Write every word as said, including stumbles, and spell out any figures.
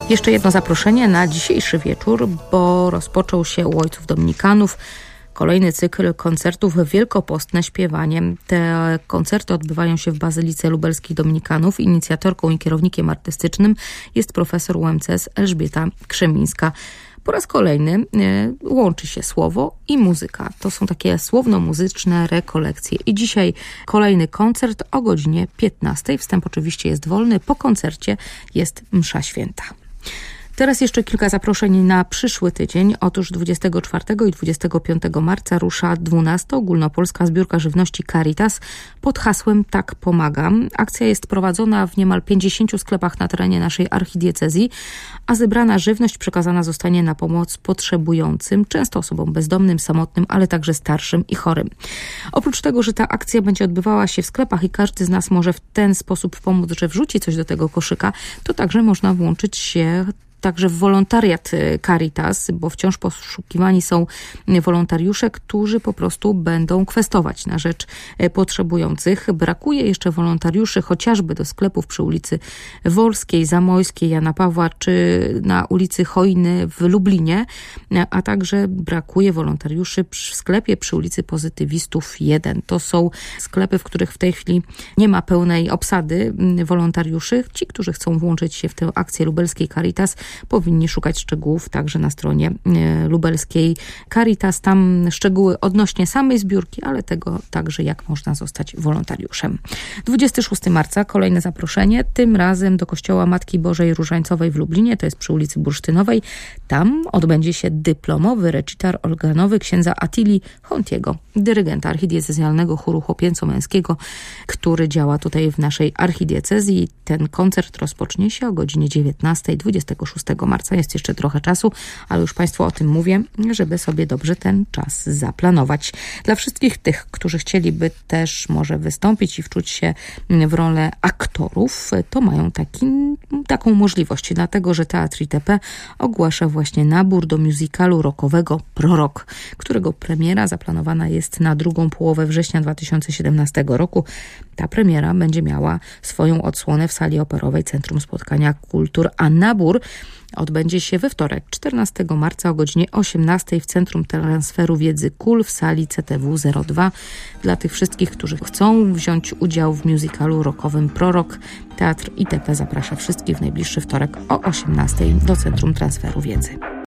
Jeszcze jedno zaproszenie na dzisiejszy wieczór, bo rozpoczął się u Ojców Dominikanów kolejny cykl koncertów Wielkopostne śpiewanie. Te koncerty odbywają się w Bazylice Lubelskich Dominikanów. Inicjatorką i kierownikiem artystycznym jest profesor U M C S Elżbieta Krzemińska. Po raz kolejny y, łączy się słowo i muzyka. To są takie słowno-muzyczne rekolekcje. I dzisiaj kolejny koncert o godzinie piętnastej. Wstęp oczywiście jest wolny. Po koncercie jest msza święta. Teraz jeszcze kilka zaproszeń na przyszły tydzień. Otóż dwudziestego czwartego i dwudziestego piątego marca rusza dwunasta ogólnopolska zbiórka żywności Caritas pod hasłem Tak pomagam. Akcja jest prowadzona w niemal pięćdziesięciu sklepach na terenie naszej archidiecezji, a zebrana żywność przekazana zostanie na pomoc potrzebującym, często osobom bezdomnym, samotnym, ale także starszym i chorym. Oprócz tego, że ta akcja będzie odbywała się w sklepach i każdy z nas może w ten sposób pomóc, że wrzuci coś do tego koszyka, to także można włączyć się także w wolontariat Caritas, bo wciąż poszukiwani są wolontariusze, którzy po prostu będą kwestować na rzecz potrzebujących. Brakuje jeszcze wolontariuszy chociażby do sklepów przy ulicy Wolskiej, Zamojskiej, Jana Pawła czy na ulicy Chojny w Lublinie, a także brakuje wolontariuszy w sklepie przy ulicy Pozytywistów jeden. To są sklepy, w których w tej chwili nie ma pełnej obsady wolontariuszy. Ci, którzy chcą włączyć się w tę akcję lubelskiej Caritas, powinni szukać szczegółów także na stronie lubelskiej Caritas. Tam szczegóły odnośnie samej zbiórki, ale tego także, jak można zostać wolontariuszem. dwudziestego szóstego marca kolejne zaproszenie, tym razem do Kościoła Matki Bożej Różańcowej w Lublinie, to jest przy ulicy Bursztynowej. Tam odbędzie się dyplomowy recital organowy księdza Attili Hontiego, dyrygenta archidiecezjalnego chóru chłopięco-męskiego, który działa tutaj w naszej archidiecezji. Ten koncert rozpocznie się o godzinie dziewiętnastej dwudziestego szóstego marca. Jest jeszcze trochę czasu, ale już Państwu o tym mówię, żeby sobie dobrze ten czas zaplanować. Dla wszystkich tych, którzy chcieliby też może wystąpić i wczuć się w rolę aktorów, to mają taki, taką możliwość, dlatego że Teatr I T P ogłasza właśnie nabór do musicalu rockowego Prorok, którego premiera zaplanowana jest na drugą połowę września dwa tysiące siedemnastego roku. Ta premiera będzie miała swoją odsłonę w sali operowej Centrum Spotkania Kultur, a nabór odbędzie się we wtorek, czternastego marca o godzinie osiemnastej w Centrum Transferu Wiedzy K U L w sali C T W zero dwa. Dla tych wszystkich, którzy chcą wziąć udział w musicalu rockowym Prorok, Teatr I T P zaprasza wszystkich w najbliższy wtorek o osiemnastej do Centrum Transferu Wiedzy.